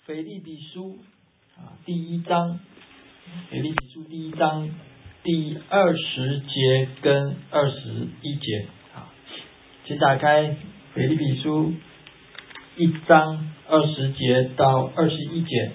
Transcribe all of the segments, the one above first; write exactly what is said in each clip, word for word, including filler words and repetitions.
腓立比书啊第一章，腓立比书第一章第二十节跟二十一节啊，请打开腓立比书一章二十节到二十一节。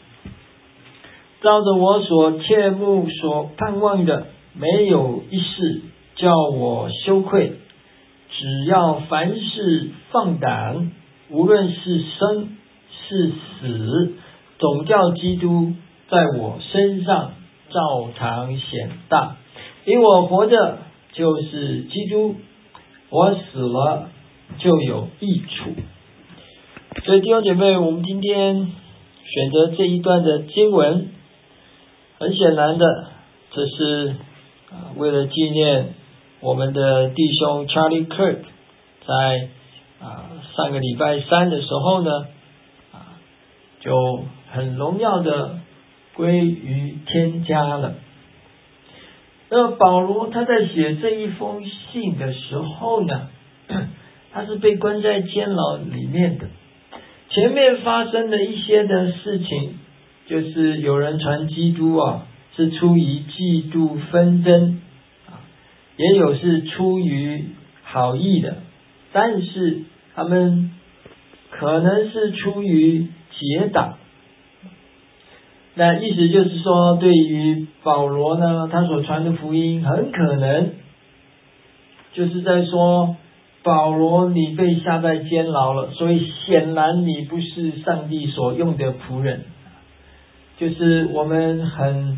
照着我所切慕所盼望的，没有一事叫我羞愧，只要凡事放胆，无论是生是死，总叫基督在我身上照常显大。因我活着就是基督，我死了就有益处。所以弟兄姐妹，我们今天选择这一段的经文，很显然的，这是啊为了纪念我们的弟兄 Charlie Kirk 在啊上个礼拜三的时候呢，啊就很荣耀的归于天家了。那么保罗他在写这一封信的时候呢，他是被关在监牢里面的。前面发生的一些的事情，就是有人传基督啊，是出于嫉妒纷争啊，也有是出于好意的，但是他们可能是出于结党。那意思就是说，对于保罗呢，他所传的福音很可能就是在说，保罗你被下在监牢了，所以显然你不是上帝所用的仆人。就是我们很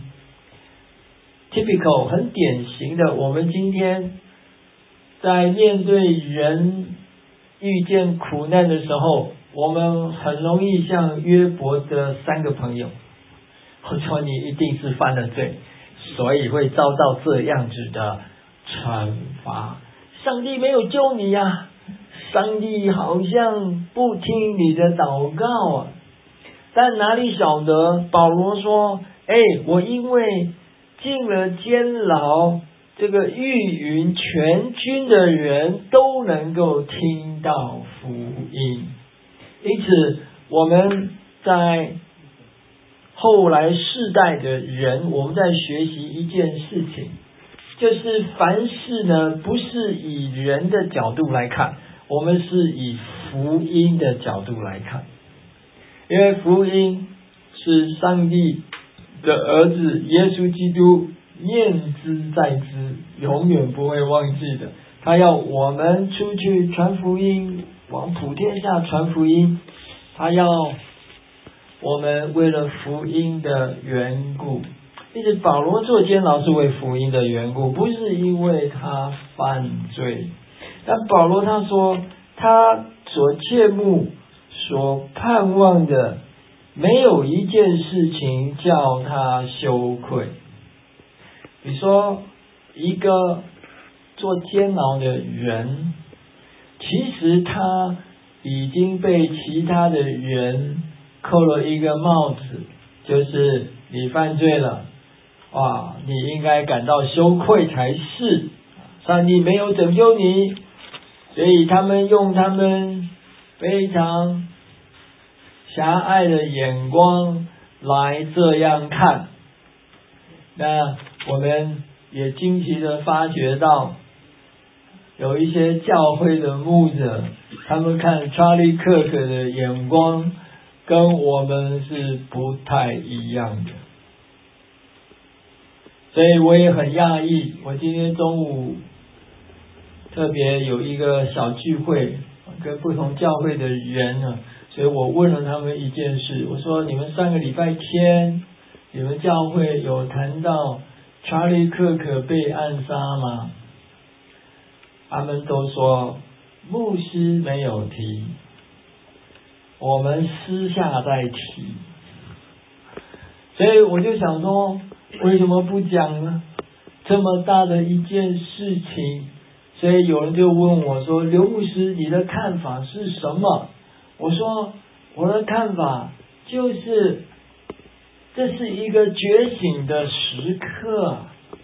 typical 很典型的，我们今天在面对人遇见苦难的时候，我们很容易像约伯的三个朋友，我说你一定是犯了罪，所以会遭到这样子的惩罚。上帝没有救你啊，上帝好像不听你的祷告啊。但哪里晓得保罗说，哎，我因为进了监牢，这个御云全军的人都能够听到福音。因此我们在后来世代的人，我们在学习一件事情，就是凡事呢不是以人的角度来看，我们是以福音的角度来看。因为福音是上帝的儿子耶稣基督念之在之，永远不会忘记的。他要我们出去传福音，往普天下传福音，他要我们为了福音的缘故。因此保罗做监牢是为福音的缘故，不是因为他犯罪。但保罗他说，他所切慕所盼望的，没有一件事情叫他羞愧。比如说一个做监牢的人，其实他已经被其他的人扣了一个帽子，就是你犯罪了，哇，你应该感到羞愧才是，上帝没有拯救你，所以他们用他们非常狭隘的眼光来这样看。那我们也惊奇的发觉到，有一些教会的牧者，他们看查理克克的眼光跟我们是不太一样的。所以我也很讶异，我今天中午特别有一个小聚会，跟不同教会的人呢，所以我问了他们一件事，我说你们上个礼拜天你们教会有谈到查理克克被暗杀吗？他们都说牧师没有提，我们私下在提。所以我就想说，为什么不讲呢？这么大的一件事情。所以有人就问我说，刘牧师你的看法是什么？我说我的看法就是这是一个觉醒的时刻。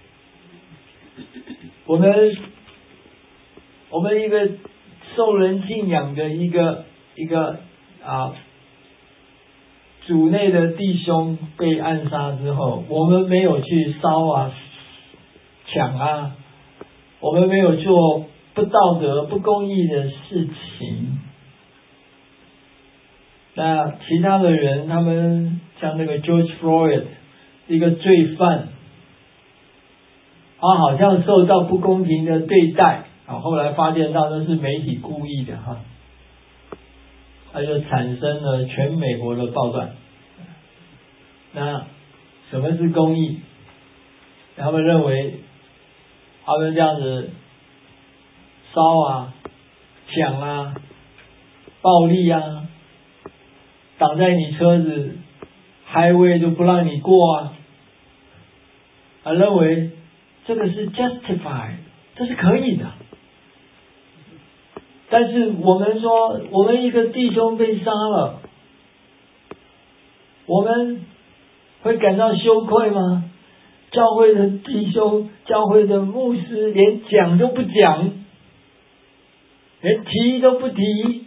我们我们一个受人敬仰的一个一个啊主内的弟兄被暗杀之后，我们没有去烧啊、抢啊，我们没有做不道德、不公义的事情。那其他的人，他们像那个 George Floyd 一个罪犯，他好像受到不公平的对待啊，后来发现到那是媒体故意的哈，他就产生了全美国的暴乱。那什么是公义？他们认为他们这样子烧啊、抢啊、暴力啊，挡在你车子 highway 就不让你过啊，他认为这个是 justify， 这是可以的。但是我们说，我们一个弟兄被杀了，我们会感到羞愧吗？教会的弟兄、教会的牧师连讲都不讲，连提都不提。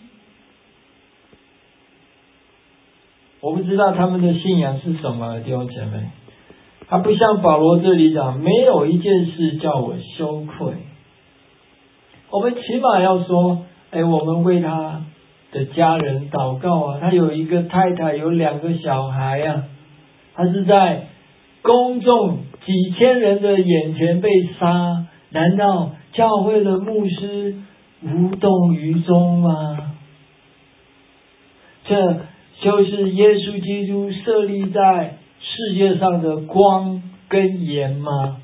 我不知道他们的信仰是什么，弟兄姐妹。他不像保罗这里讲，没有一件事叫我羞愧。我们起码要说，哎，我们为他的家人祷告啊。他有一个太太，有两个小孩啊，他是在公众几千人的眼前被杀，难道教会的牧师无动于衷吗？这就是耶稣基督设立在世界上的光跟盐吗？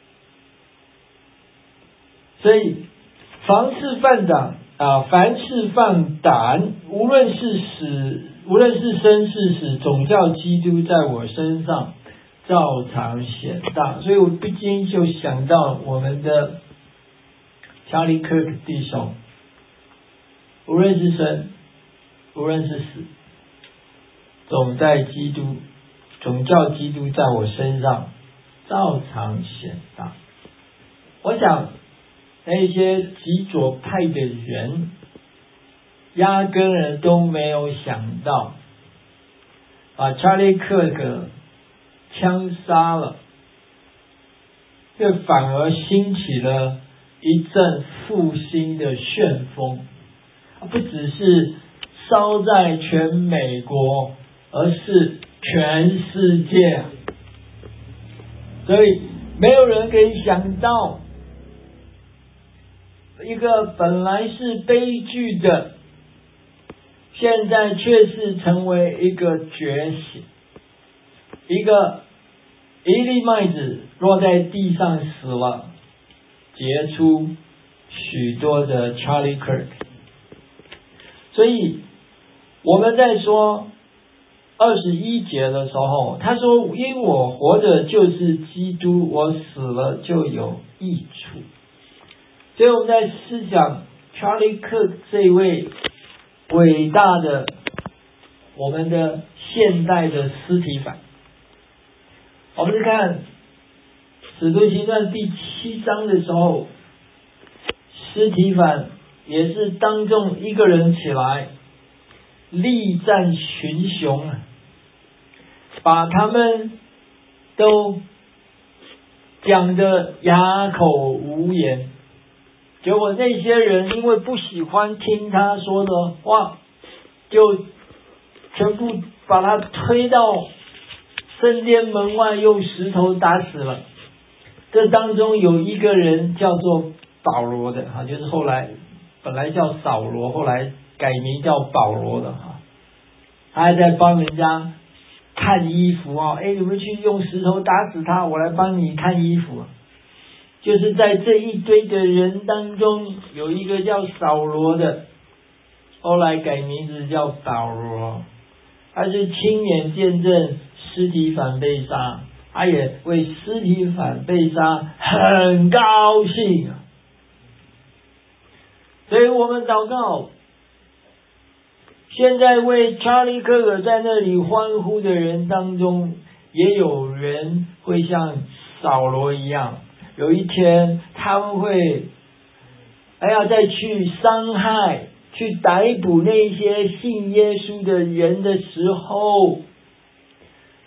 所以凡事放胆啊，凡事放胆，无论是死，无论是生是死，总叫基督在我身上照常显大。所以我不禁就想到我们的查理克克弟兄，无论是生，无论是死，总在基督，总叫基督在我身上照常显大。我想那些极左派的人压根儿都没有想到把查理克克枪杀了，这反而兴起了一阵复兴的旋风，不只是烧在全美国，而是全世界。所以没有人可以想到，一个本来是悲剧的，现在却是成为一个觉醒。一个一粒麦子落在地上死了，结出许多的 Charlie Kirk。 所以我们在说二十一节的时候，他说因我活着就是基督，我死了就有益处。所以我们在思想 Charlie Kirk 这位伟大的我们的现代的司提反，我们是看使徒行传第七章的时候，司提反也是当众一个人起来力战群雄啊，把他们都讲得哑口无言。结果那些人因为不喜欢听他说的话，就全部把他推到圣殿门外，用石头打死了。这当中有一个人叫做保罗的哈，就是后来本来叫扫罗，后来改名叫保罗的哈，他还在帮人家看衣服啊，哎，你们去用石头打死他，我来帮你看衣服。就是在这一堆的人当中，有一个叫扫罗的，后来改名字叫保罗，他是亲眼见证司提反被杀，他也为司提反被杀很高兴。所以我们祷告，现在为查理克克在那里欢呼的人当中，也有人会像扫罗一样，有一天他们会还要再去伤害、去逮捕那些信耶稣的人的时候，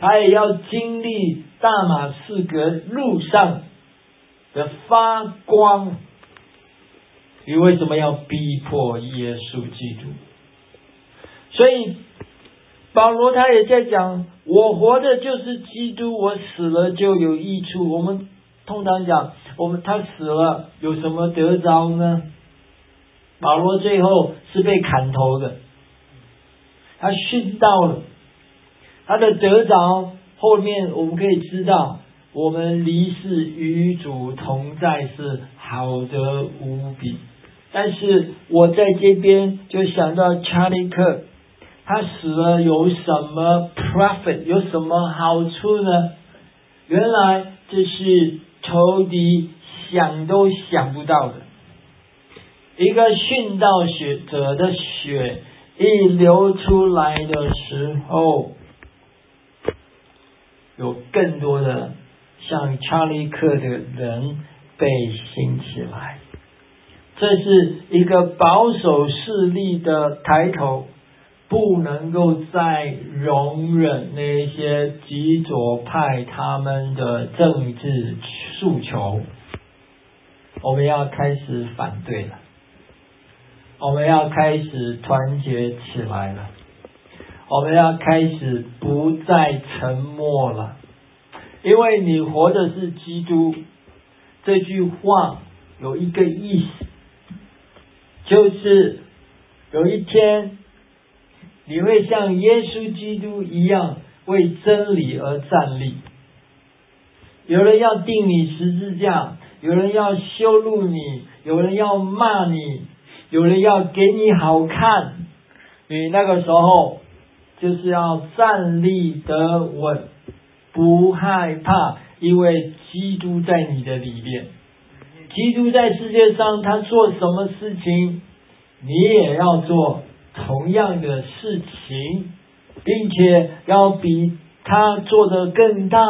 他也要经历大马士革路上的发光。你为什么要逼迫耶稣基督？所以保罗他也在讲，我活的就是基督，我死了就有益处。我们通常讲，我们他死了有什么得着呢？保罗最后是被砍头的，他殉道了，他的得着后面我们可以知道，我们离世与主同在是好得无比。但是我在这边就想到查理克，他死了有什么 profit， 有什么好处呢？原来这是仇敌想都想不到的。一个殉道血者的血一流出来的时候，有更多的像查理克的人被兴起来。这是一个保守势力的抬头，不能够再容忍那些极左派他们的政治诉求。我们要开始反对了，我们要开始团结起来了，我们要开始不再沉默了。因为你活的是基督，这句话有一个意思，就是有一天你会像耶稣基督一样为真理而站立。有人要钉你十字架，有人要羞辱你，有人要骂你，有人要给你好看，你那个时候就是要站立得稳，不害怕，因为基督在你的里面。基督在世界上他做什么事情，你也要做同样的事情，并且要比他做得更大。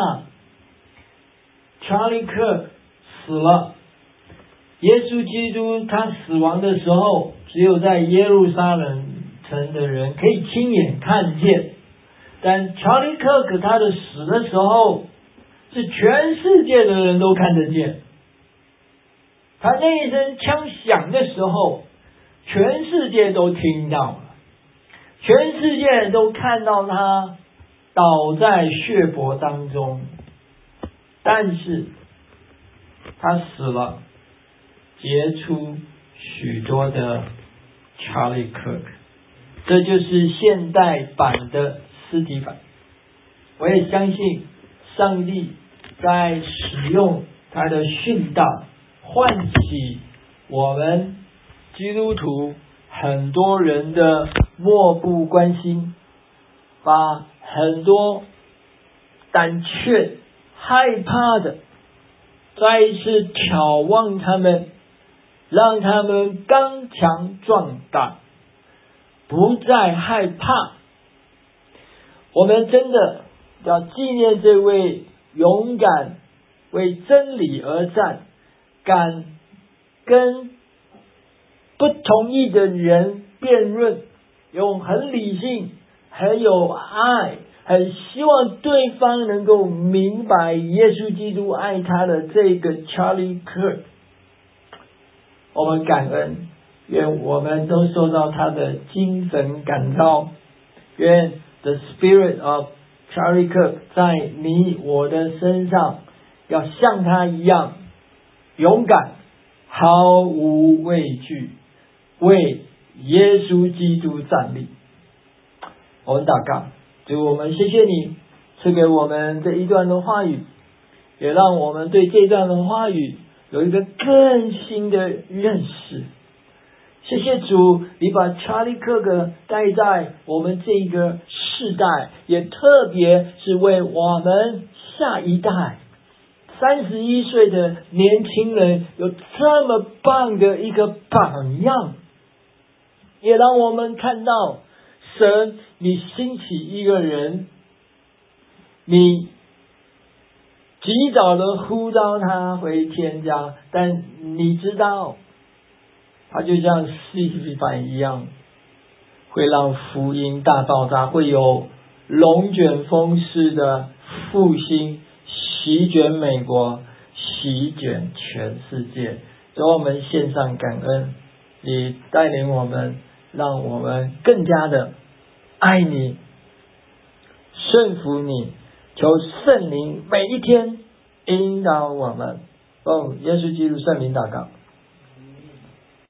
查理克死了，耶稣基督他死亡的时候，只有在耶路撒冷城的人可以亲眼看见，但查理克可他的死的时候，是全世界的人都看得见。他那一声枪响的时候，全世界都听到了，全世界都看到他倒在血泊当中。但是他死了，结出许多的查理克，这就是现代版的司提反。我也相信上帝在使用他的殉道，唤起我们基督徒很多人的漠不关心，把很多胆怯害怕的再一次挑望他们，让他们刚强壮大，不再害怕。我们真的要纪念这位勇敢为真理而战，敢跟不同意的人辩论，用很理性很有爱，很希望对方能够明白耶稣基督爱他的这个查理克。我们感恩，愿我们都受到他的精神感召，愿 the spirit of Charlie Kirk 在你我的身上要像他一样勇敢，毫无畏惧，为耶稣基督站立。我们祷告，主，我们谢谢你赐给我们这一段的话语，也让我们对这一段的话语有一个更新的认识。谢谢主，你把查理克格带在我们这个世代，也特别是为我们下一代三十一岁的年轻人有这么棒的一个榜样，也让我们看到神你兴起一个人，你及早的呼召他回天家，但你知道他就像司提反一样，会让福音大爆炸，会有龙卷风式的复兴席卷美国，席卷全世界。主，我们献上感恩，你带领我们，让我们更加的爱你，顺服你。求圣灵每一天引导我们。奉耶稣基督圣名祷告。